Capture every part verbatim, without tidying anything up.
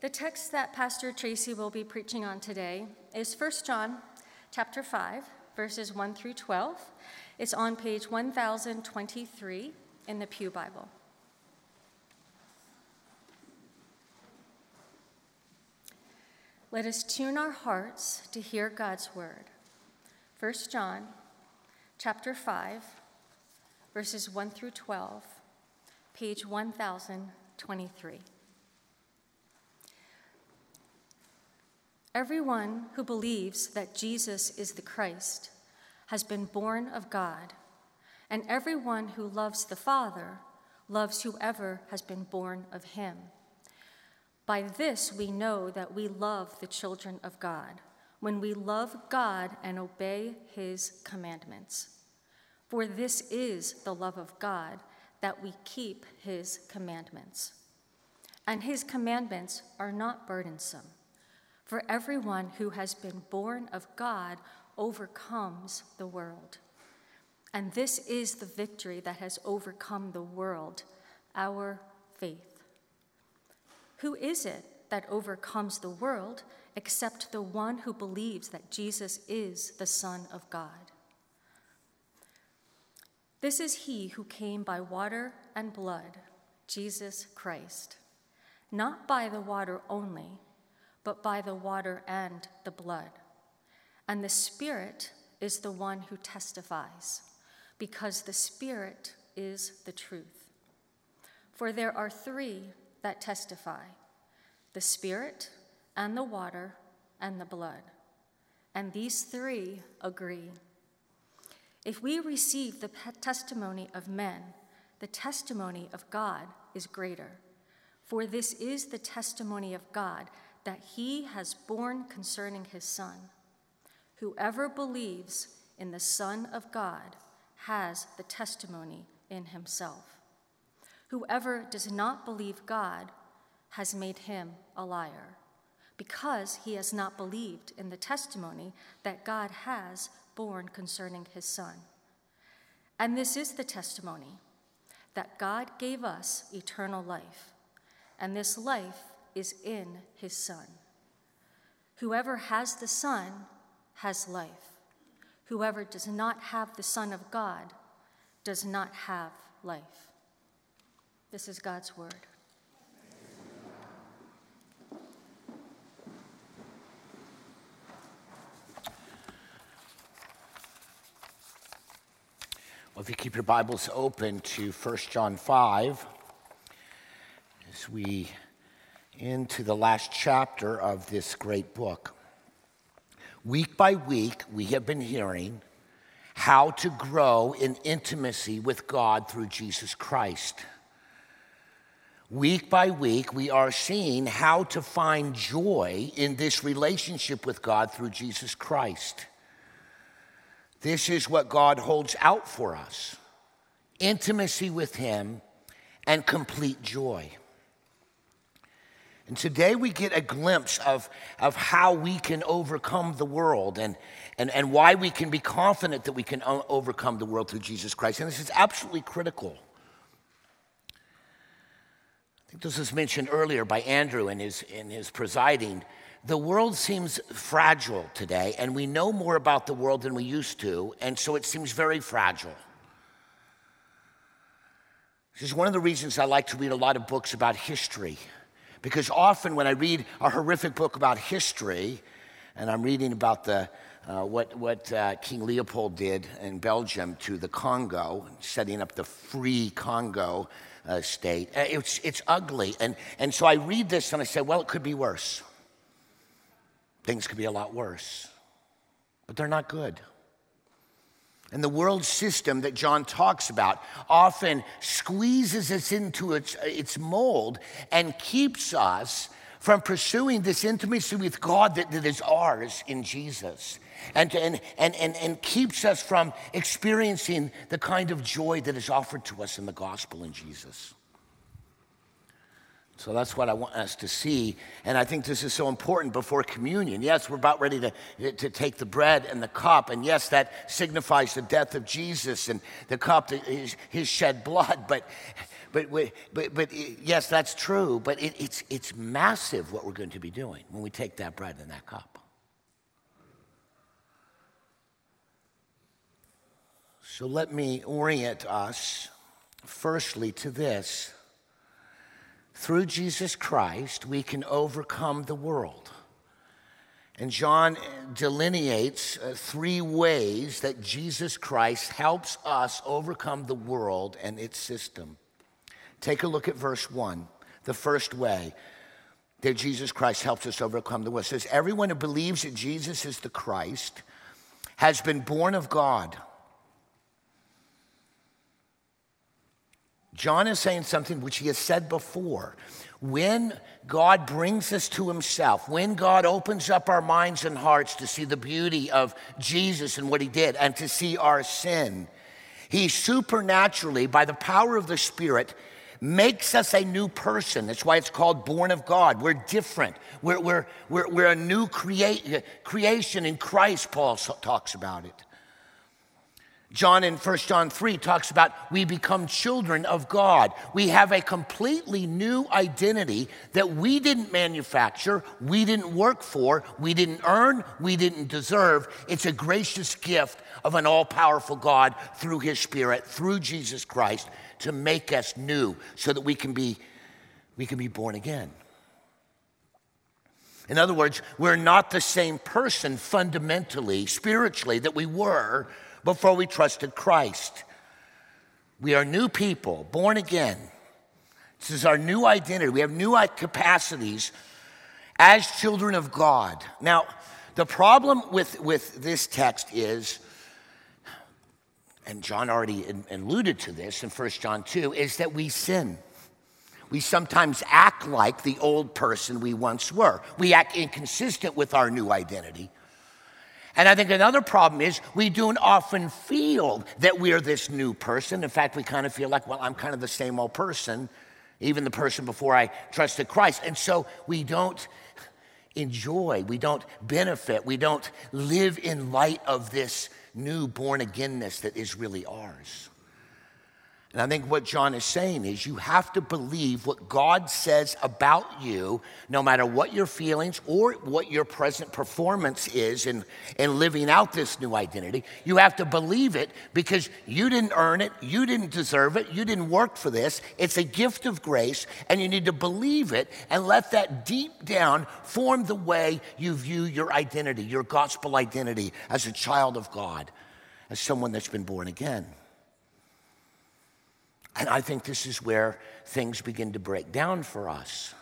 The text that Pastor Tracy will be preaching on today is First John chapter five, verses one through twelve. It's on page one thousand twenty-three in the Pew Bible. Let us tune our hearts to hear God's word. First John chapter five, verses one through twelve, page one thousand twenty-three. Everyone who believes that Jesus is the Christ has been born of God, and everyone who loves the Father loves whoever has been born of him. By this we know that we love the children of God, when we love God and obey his commandments. For this is the love of God, that we keep his commandments. And his commandments are not burdensome. For everyone who has been born of God overcomes the world. And this is the victory that has overcome the world, our faith. Who is it that overcomes the world except the one who believes that Jesus is the Son of God? This is he who came by water and blood, Jesus Christ, not by the water only, but by the water and the blood. And the Spirit is the one who testifies, because the Spirit is the truth. For there are three that testify, the Spirit and the water and the blood. And these three agree. If we receive the testimony of men, the testimony of God is greater. For this is the testimony of God, that he has borne concerning his Son. Whoever believes in the Son of God has the testimony in himself. Whoever does not believe God has made him a liar, because he has not believed in the testimony that God has borne concerning his Son. And this is the testimony, that God gave us eternal life, and this life is in his Son. Whoever has the Son has life. Whoever does not have the Son of God does not have life. This is God's word. Well, if you keep your Bibles open to First John five, as we into the last chapter of this great book. Week by week, we have been hearing how to grow in intimacy with God through Jesus Christ. Week by week, we are seeing how to find joy in this relationship with God through Jesus Christ. This is what God holds out for us: intimacy with him and complete joy. And today we get a glimpse of, of how we can overcome the world and, and, and why we can be confident that we can o- overcome the world through Jesus Christ. And this is absolutely critical. I think this was mentioned earlier by Andrew in his, in his presiding. The world seems fragile today, and we know more about the world than we used to, and so it seems very fragile. This is one of the reasons I like to read a lot of books about history. Because often when I read a horrific book about history, and I'm reading about the uh, what, what uh, King Leopold did in Belgium to the Congo, setting up the free Congo uh, state, it's, it's ugly. And, and so I read this and I say, well, it could be worse. Things could be a lot worse. But they're not good. And the world system that John talks about often squeezes us into its, its mold and keeps us from pursuing this intimacy with God that, that is ours in Jesus. And, and, and, and, and keeps us from experiencing the kind of joy that is offered to us in the gospel in Jesus. So that's what I want us to see. And I think this is so important before communion. Yes, we're about ready to, to take the bread and the cup. And yes, that signifies the death of Jesus and the cup, his, his shed blood. But but, but, but yes, that's true, but it, it's, it's massive what we're going to be doing when we take that bread and that cup. So let me orient us firstly to this. Through Jesus Christ, we can overcome the world. And John delineates uh, three ways that Jesus Christ helps us overcome the world and its system. Take a look at verse one, the first way that Jesus Christ helps us overcome the world. It says, everyone who believes that Jesus is the Christ has been born of God. John is saying something which he has said before. When God brings us to himself, when God opens up our minds and hearts to see the beauty of Jesus and what he did and to see our sin, he supernaturally, by the power of the Spirit, makes us a new person. That's why it's called born of God. We're different. We're, we're, we're, we're a new crea- creation in Christ, Paul talks about it. John in First John three talks about we become children of God. We have a completely new identity that we didn't manufacture, we didn't work for, we didn't earn, we didn't deserve. It's a gracious gift of an all-powerful God through his Spirit, through Jesus Christ, to make us new so that we can be, we can be born again. In other words, we're not the same person fundamentally, spiritually, that we were before we trusted Christ. We are new people, born again. This is our new identity. We have new capacities as children of God. Now, the problem with, with this text is, and John already alluded to this in First John two, is that we sin. We sometimes act like the old person we once were. We act inconsistent with our new identity. And I think another problem is we don't often feel that we're this new person. In fact, we kind of feel like, well, I'm kind of the same old person, even the person before I trusted Christ. And so we don't enjoy, we don't benefit, we don't live in light of this new born-againness that is really ours. And I think what John is saying is you have to believe what God says about you, no matter what your feelings or what your present performance is in, in living out this new identity. You have to believe it because you didn't earn it, you didn't deserve it, you didn't work for this. It's a gift of grace, and you need to believe it and let that deep down form the way you view your identity, your gospel identity as a child of God, as someone that's been born again. And I think this is where things begin to break down for us.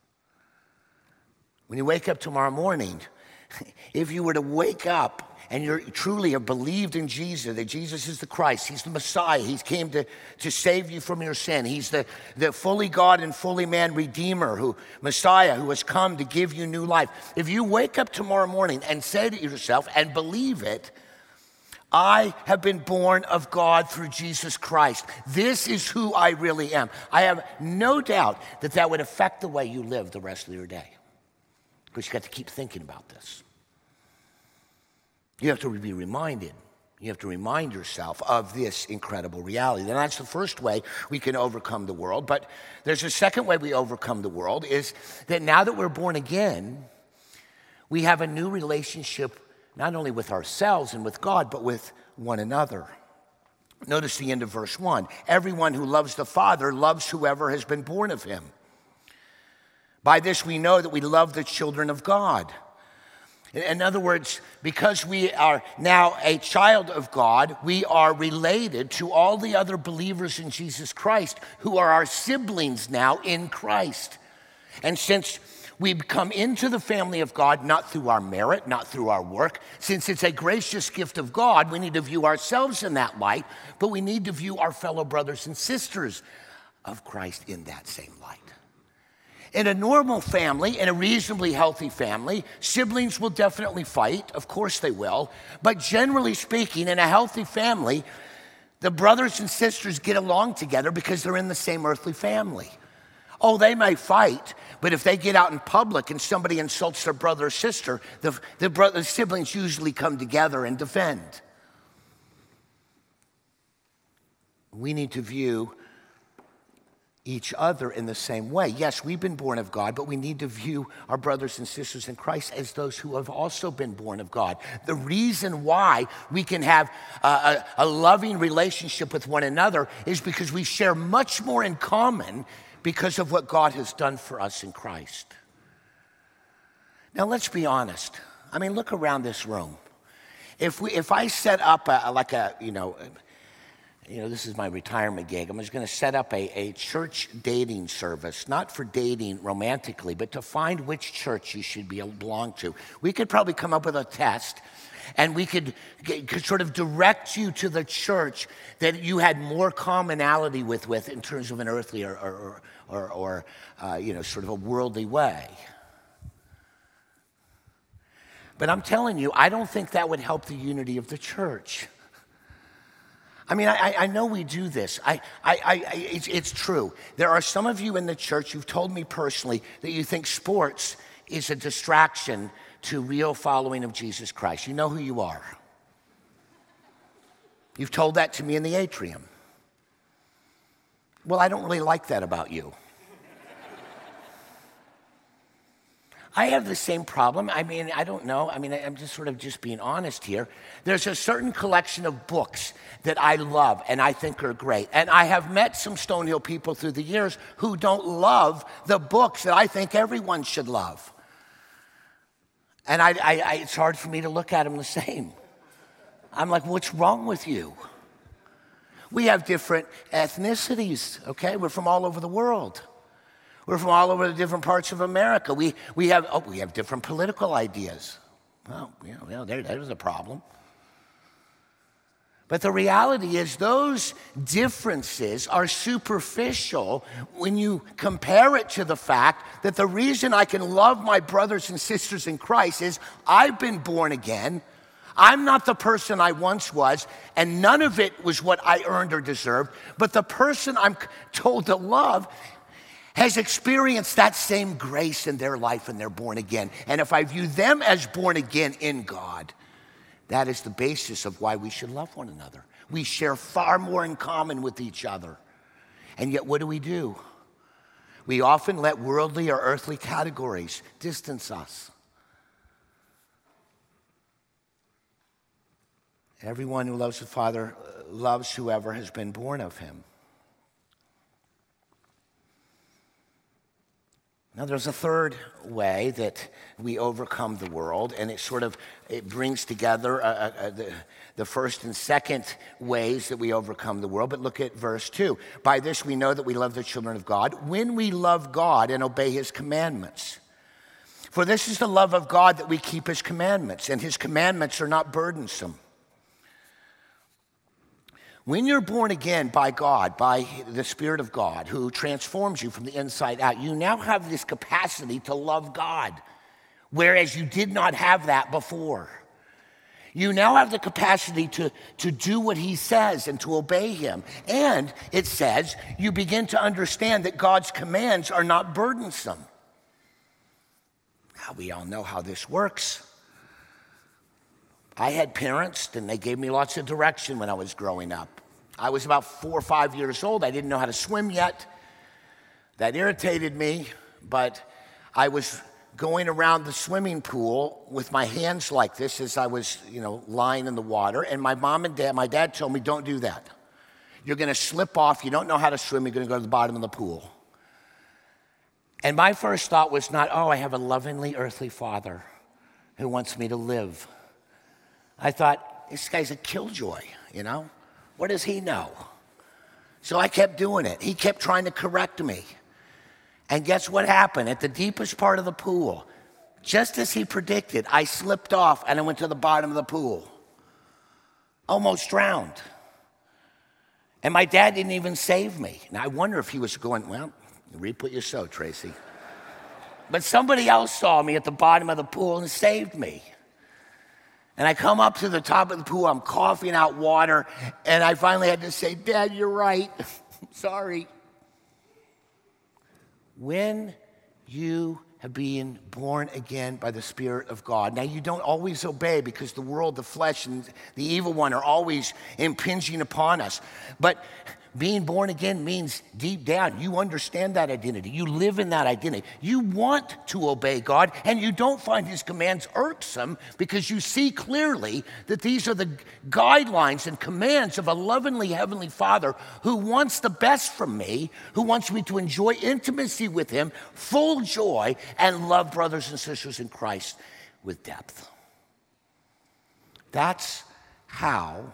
When you wake up tomorrow morning, if you were to wake up and you truly have believed in Jesus, that Jesus is the Christ, he's the Messiah, he came to, to save you from your sin, he's the, the fully God and fully man Redeemer, who Messiah, who has come to give you new life. If you wake up tomorrow morning and say to yourself and believe it, I have been born of God through Jesus Christ. This is who I really am. I have no doubt that that would affect the way you live the rest of your day. Because you got to keep thinking about this. You have to be reminded. You have to remind yourself of this incredible reality. And that's the first way we can overcome the world. But there's a second way we overcome the world, is that now that we're born again, we have a new relationship not only with ourselves and with God, but with one another. Notice the end of verse one. Everyone who loves the Father loves whoever has been born of him. By this we know that we love the children of God. In other words, because we are now a child of God, we are related to all the other believers in Jesus Christ who are our siblings now in Christ. And since we come into the family of God not through our merit, not through our work. Since it's a gracious gift of God, we need to view ourselves in that light, but we need to view our fellow brothers and sisters of Christ in that same light. In a normal family, in a reasonably healthy family, siblings will definitely fight. Of course they will. But generally speaking, in a healthy family, the brothers and sisters get along together because they're in the same earthly family. Oh, they may fight, but if they get out in public and somebody insults their brother or sister, the, the, brother, the siblings usually come together and defend. We need to view each other in the same way. Yes, we've been born of God, but we need to view our brothers and sisters in Christ as those who have also been born of God. The reason why we can have a, a, a loving relationship with one another is because we share much more in common because of what God has done for us in Christ. Now, let's be honest. I mean, look around this room. If we, if I set up a, like a, you know, you know, this is my retirement gig. I'm just going to set up a, a church dating service, not for dating romantically, but to find which church you should be belong to. We could probably come up with a test, and we could, could sort of direct you to the church that you had more commonality with, with in terms of an earthly or, or, or, or uh, you know, sort of a worldly way. But I'm telling you, I don't think that would help the unity of the church. I mean, I, I know we do this. I, I, I, it's, it's true. There are some of you in the church who've told me personally that you think sports is a distraction to real following of Jesus Christ. You know who you are. You've told that to me in the atrium. Well, I don't really like that about you. I have the same problem. I mean, I don't know. I mean, I'm just sort of just being honest here. There's a certain collection of books that I love and I think are great. And I have met some Stonehill people through the years who don't love the books that I think everyone should love. And I, I, I, it's hard for me to look at them the same. I'm like, what's wrong with you? We have different ethnicities, okay? We're from all over the world. We're from all over the different parts of America. We, we, have, oh, we have different political ideas. Well, you know, well there, there's a problem. But the reality is those differences are superficial when you compare it to the fact that the reason I can love my brothers and sisters in Christ is I've been born again. I'm not the person I once was, and none of it was what I earned or deserved. But the person I'm told to love has experienced that same grace in their life and they're born again. And if I view them as born again in God, that is the basis of why we should love one another. We share far more in common with each other. And yet what do we do? We often let worldly or earthly categories distance us. Everyone who loves the Father loves whoever has been born of him. Now, there's a third way that we overcome the world, and it sort of it brings together uh, uh, the, the first and second ways that we overcome the world. But look at verse two. By this we know that we love the children of God, when we love God and obey his commandments. For this is the love of God, that we keep his commandments, and his commandments are not burdensome. When you're born again by God, by the Spirit of God, who transforms you from the inside out, you now have this capacity to love God, whereas you did not have that before. You now have the capacity to, to do what he says and to obey him. And it says you begin to understand that God's commands are not burdensome. Now, we all know how this works. I had parents, and they gave me lots of direction when I was growing up. I was about four or five years old. I didn't know how to swim yet. That irritated me, but I was going around the swimming pool with my hands like this as I was, you know, lying in the water. And my mom and dad, my dad told me, don't do that. You're going to slip off. You don't know how to swim. You're going to go to the bottom of the pool. And my first thought was not, oh, I have a lovingly earthly father who wants me to live. I thought, this guy's a killjoy, you know? What does he know? So I kept doing it. He kept trying to correct me. And guess what happened? At the deepest part of the pool, just as he predicted, I slipped off and I went to the bottom of the pool. Almost drowned. And my dad didn't even save me. Now I wonder if he was going, well, you reap what you sow, Tracy. But somebody else saw me at the bottom of the pool and saved me. And I come up to the top of the pool, I'm coughing out water, and I finally had to say, Dad, you're right. Sorry. When you have been born again by the Spirit of God, now you don't always obey because the world, the flesh, and the evil one are always impinging upon us. But being born again means deep down, you understand that identity. You live in that identity. You want to obey God, and you don't find his commands irksome because you see clearly that these are the guidelines and commands of a lovingly heavenly Father who wants the best from me, who wants me to enjoy intimacy with him, full joy, and love brothers and sisters in Christ with depth. That's how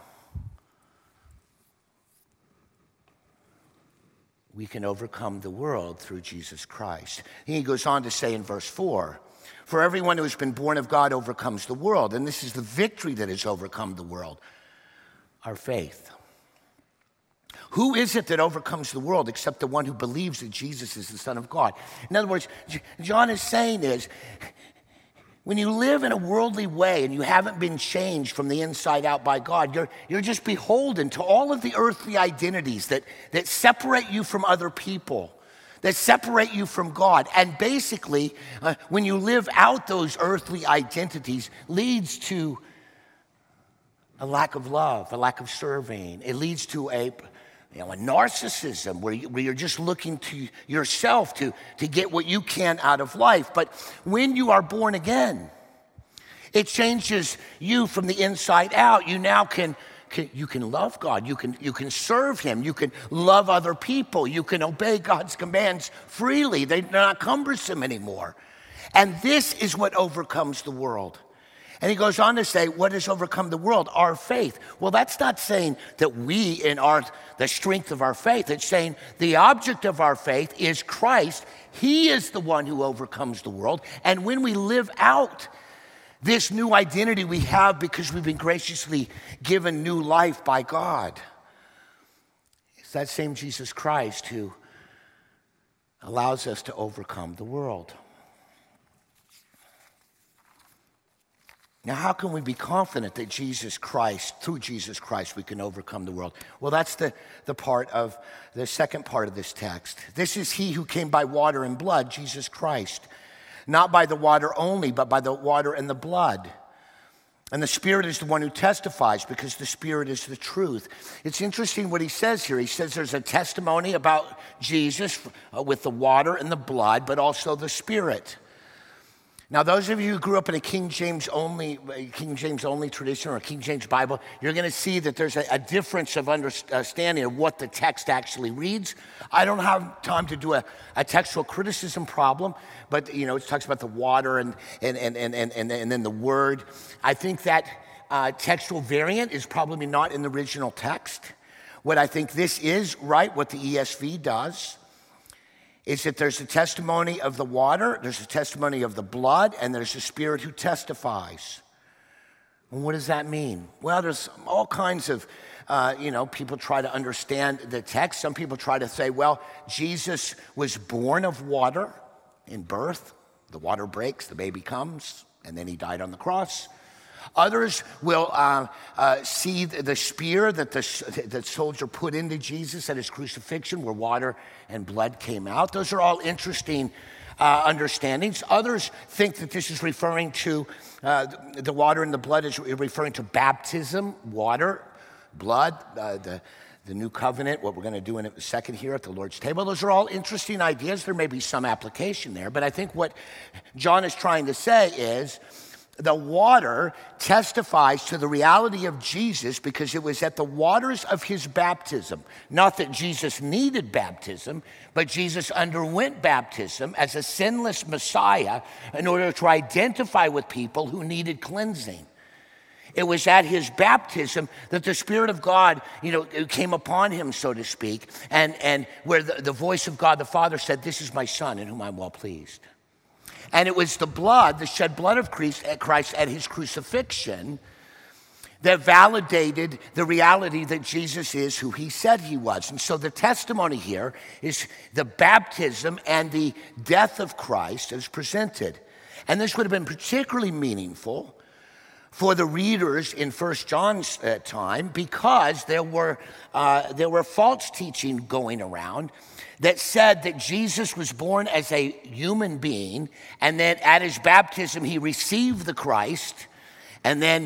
we can overcome the world through Jesus Christ. He goes on to say in verse four, for everyone who has been born of God overcomes the world. And this is the victory that has overcome the world, our faith. Who is it that overcomes the world except the one who believes that Jesus is the Son of God? In other words, John is saying is, when you live in a worldly way and you haven't been changed from the inside out by God, you're, you're just beholden to all of the earthly identities that, that separate you from other people, that separate you from God. And basically, uh, when you live out those earthly identities, leads to a lack of love, a lack of serving. It leads to a You know, a narcissism where, you, where you're just looking to yourself to, to get what you can out of life. But when you are born again, it changes you from the inside out. You now can, can you can love God. You can, you can serve him. You can love other people. You can obey God's commands freely. They're not cumbersome anymore. And this is what overcomes the world. And he goes on to say, what has overcome the world? Our faith. Well, that's not saying that we, in our the strength of our faith, it's saying the object of our faith is Christ. He is the one who overcomes the world. And when we live out this new identity we have because we've been graciously given new life by God, it's that same Jesus Christ who allows us to overcome the world. Now, how can we be confident that Jesus Christ, through Jesus Christ, we can overcome the world? Well, that's the, the part of the second part of this text. This is he who came by water and blood, Jesus Christ. Not by the water only, but by the water and the blood. And the Spirit is the one who testifies because the Spirit is the truth. It's interesting what he says here. He says there's a testimony about Jesus with the water and the blood, but also the Spirit. Now, those of you who grew up in a King James only, King James only tradition or a King James Bible, you're going to see that there's a, a difference of understanding of what the text actually reads. I don't have time to do a, a textual criticism problem, but you know, it talks about the water and and and and and, and, and then the word. I think that uh, textual variant is probably not in the original text. What I think this is, right, what the E S V does, is that there's a testimony of the water, there's a testimony of the blood, and there's a Spirit who testifies. And what does that mean? Well, there's all kinds of, uh, you know, people try to understand the text. Some people try to say, well, Jesus was born of water in birth. The water breaks, the baby comes, and then he died on the cross. Others will uh, uh, see the spear that the that soldier put into Jesus at his crucifixion, where water and blood came out. Those are all interesting uh, understandings. Others think that this is referring to uh, the water and the blood is referring to baptism, water, blood, uh, the the new covenant, what we're going to do in a second here at the Lord's table. Those are all interesting ideas. There may be some application there, but I think what John is trying to say is, the water testifies to the reality of Jesus because it was at the waters of his baptism. Not that Jesus needed baptism, but Jesus underwent baptism as a sinless Messiah in order to identify with people who needed cleansing. It was at his baptism that the Spirit of God, you know, came upon him, so to speak, and, and where the, the voice of God the Father said, "This is my Son in whom I'm well pleased." And it was the blood, the shed blood of Christ at his crucifixion, that validated the reality that Jesus is who he said he was. And so the testimony here is the baptism and the death of Christ as presented. And this would have been particularly meaningful for the readers in First John's uh, time because there were, uh, there were false teaching going around that said that Jesus was born as a human being and that at his baptism he received the Christ, and then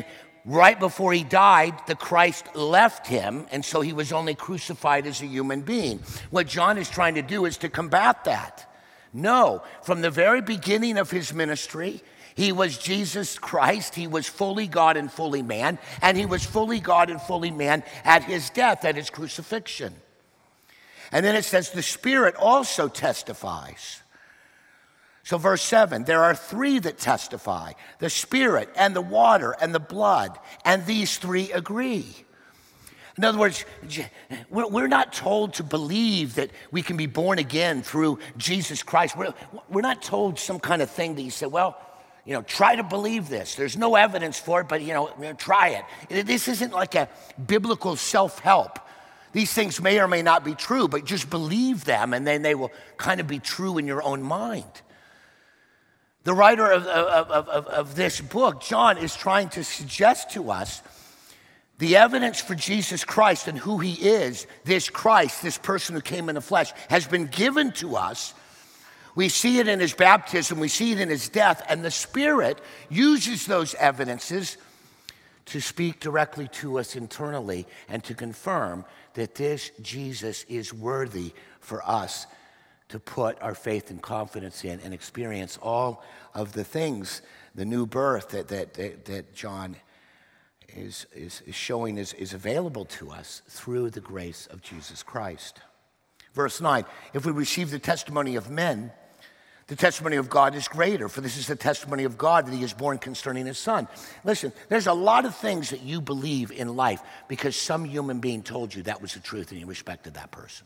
right before he died, the Christ left him, and so he was only crucified as a human being. What John is trying to do is to combat that. No, from the very beginning of his ministry, he was Jesus Christ. He was fully God and fully man, and he was fully God and fully man at his death, at his crucifixion. And then it says the Spirit also testifies. So verse seven, there are three that testify, the Spirit and the water and the blood, and these three agree. In other words, we're not told to believe that we can be born again through Jesus Christ. We're, we're not told some kind of thing that you say, well, you know, try to believe this. There's no evidence for it, but, you know, try it. This isn't like a biblical self-help. These things may or may not be true, but just believe them, and then they will kind of be true in your own mind. The writer of, of, of, of this book, John, is trying to suggest to us the evidence for Jesus Christ and who he is, this Christ, this person who came in the flesh, has been given to us. We see it in his baptism, we see it in his death, and the Spirit uses those evidences to speak directly to us internally and to confirm that this Jesus is worthy for us to put our faith and confidence in and experience all of the things, the new birth that, that, that, that John is, is, is showing is, is available to us through the grace of Jesus Christ. Verse nine, if we receive the testimony of men, the testimony of God is greater, for this is the testimony of God that he is born concerning his Son. Listen, there's a lot of things that you believe in life because some human being told you that was the truth and you respected that person.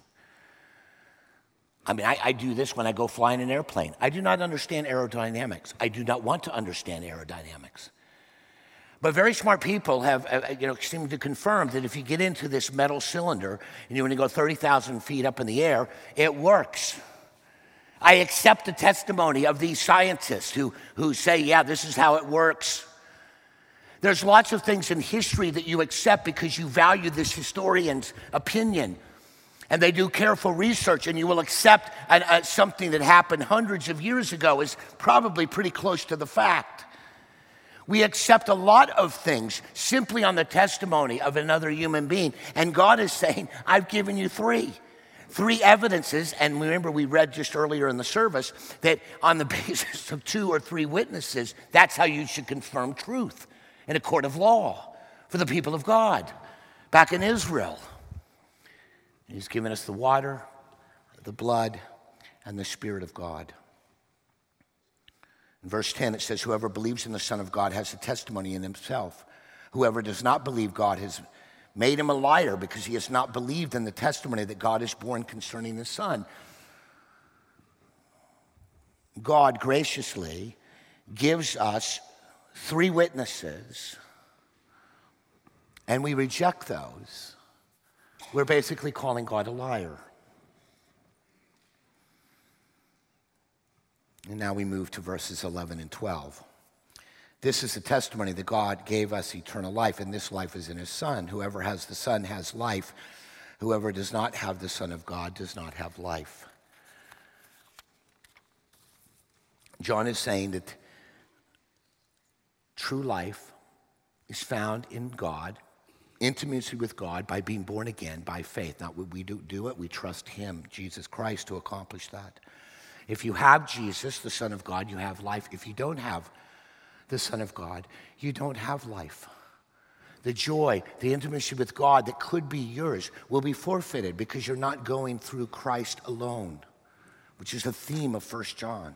I mean, I, I do this when I go fly in an airplane. I do not understand aerodynamics. I do not want to understand aerodynamics. But very smart people have, uh, you know, seem to confirm that if you get into this metal cylinder and you want to go thirty thousand feet up in the air, it works. I accept the testimony of these scientists who, who say, yeah, this is how it works. There's lots of things in history that you accept because you value this historian's opinion. And they do careful research, and you will accept an, uh, something that happened hundreds of years ago is probably pretty close to the fact. We accept a lot of things simply on the testimony of another human being. And God is saying, I've given you three. Three evidences, and remember we read just earlier in the service that on the basis of two or three witnesses, that's how you should confirm truth in a court of law for the people of God back in Israel. He's given us the water, the blood, and the Spirit of God. In verse ten, it says, whoever believes in the Son of God has a testimony in himself. Whoever does not believe God has made him a liar because he has not believed in the testimony that God is born concerning the Son. God graciously gives us three witnesses, and we reject those. We're basically calling God a liar. And now we move to verses eleven and twelve. This is the testimony that God gave us eternal life, and this life is in his Son. Whoever has the Son has life. Whoever does not have the Son of God does not have life. John is saying that true life is found in God, intimacy with God by being born again by faith. Not we do, do it, we trust him, Jesus Christ, to accomplish that. If you have Jesus, the Son of God, you have life. If you don't have the Son of God, you don't have life. The joy, the intimacy with God that could be yours will be forfeited because you're not going through Christ alone, which is the theme of First John.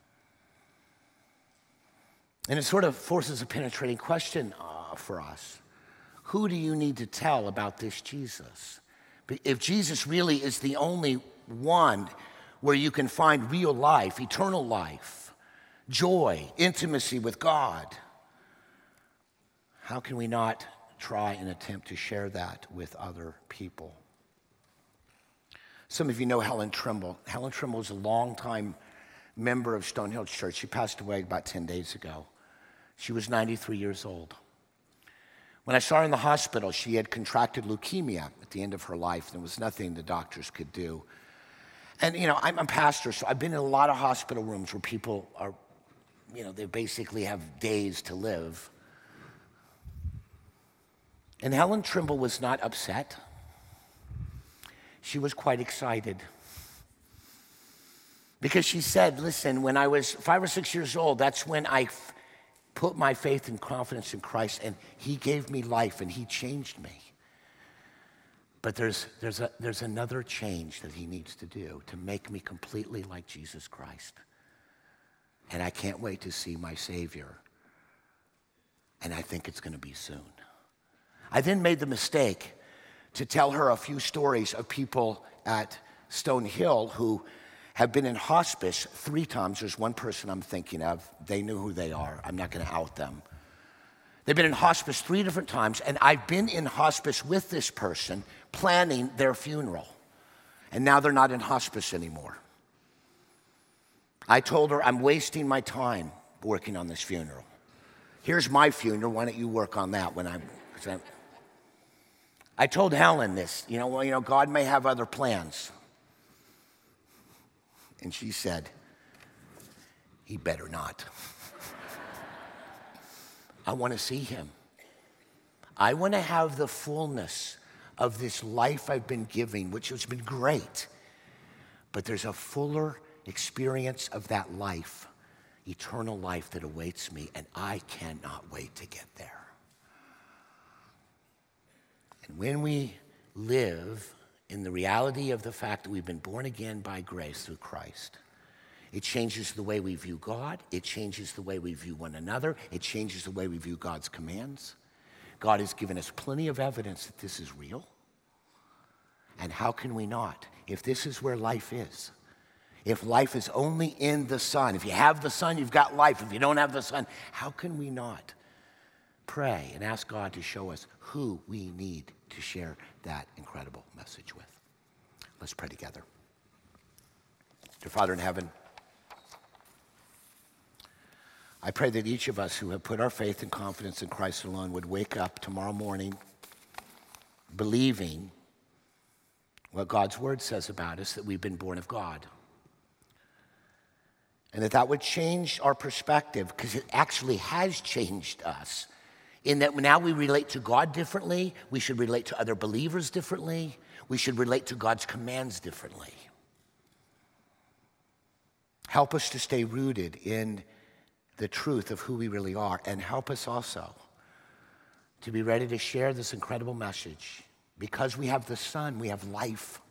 And it sort of forces a penetrating question uh, for us. Who do you need to tell about this Jesus? If Jesus really is the only one where you can find real life, eternal life, joy, intimacy with God, how can we not try and attempt to share that with other people? Some of you know Helen Trimble. Helen Trimble is a longtime member of Stonehill Church. She passed away about ten days ago. She was ninety-three years old. When I saw her in the hospital, she had contracted leukemia at the end of her life. There was nothing the doctors could do. And, you know, I'm a pastor, so I've been in a lot of hospital rooms where people are, you know, they basically have days to live. And Helen Trimble was not upset. She was quite excited. Because she said, listen, when I was five or six years old, that's when I f- put my faith and confidence in Christ, and he gave me life, and he changed me. But there's, there's, a, there's another change that he needs to do to make me completely like Jesus Christ. And I can't wait to see my Savior. And I think it's going to be soon. I then made the mistake to tell her a few stories of people at Stone Hill who have been in hospice three times. There's one person I'm thinking of. They knew who they are. I'm not going to out them. They've been in hospice three different times, and I've been in hospice with this person planning their funeral. And now they're not in hospice anymore. I told her, I'm wasting my time working on this funeral. Here's my funeral. Why don't you work on that when I'm... I'm I told Helen this, you know, well, you know, God may have other plans. And she said, he better not. I want to see him. I want to have the fullness of this life I've been giving, which has been great. But there's a fuller experience of that life, eternal life that awaits me, and I cannot wait to get there. And when we live in the reality of the fact that we've been born again by grace through Christ, it changes the way we view God. It changes the way we view one another. It changes the way we view God's commands. God has given us plenty of evidence that this is real. And how can we not? If this is where life is, if life is only in the Son, if you have the Son, you've got life. If you don't have the Son, how can we not pray and ask God to show us who we need to share that incredible message with? Let's pray together. Dear Father in heaven, I pray that each of us who have put our faith and confidence in Christ alone would wake up tomorrow morning believing what God's word says about us, that we've been born of God. And that that would change our perspective, because it actually has changed us, in that now we relate to God differently, we should relate to other believers differently, we should relate to God's commands differently. Help us to stay rooted in the truth of who we really are, and help us also to be ready to share this incredible message. Because we have the Son, we have life.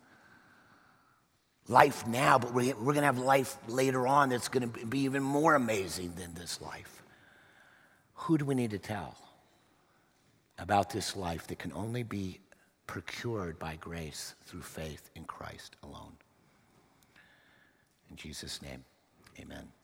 Life now, but we're, we're going to have life later on that's going to be even more amazing than this life. Who do we need to tell about this life that can only be procured by grace through faith in Christ alone? In Jesus' name, amen.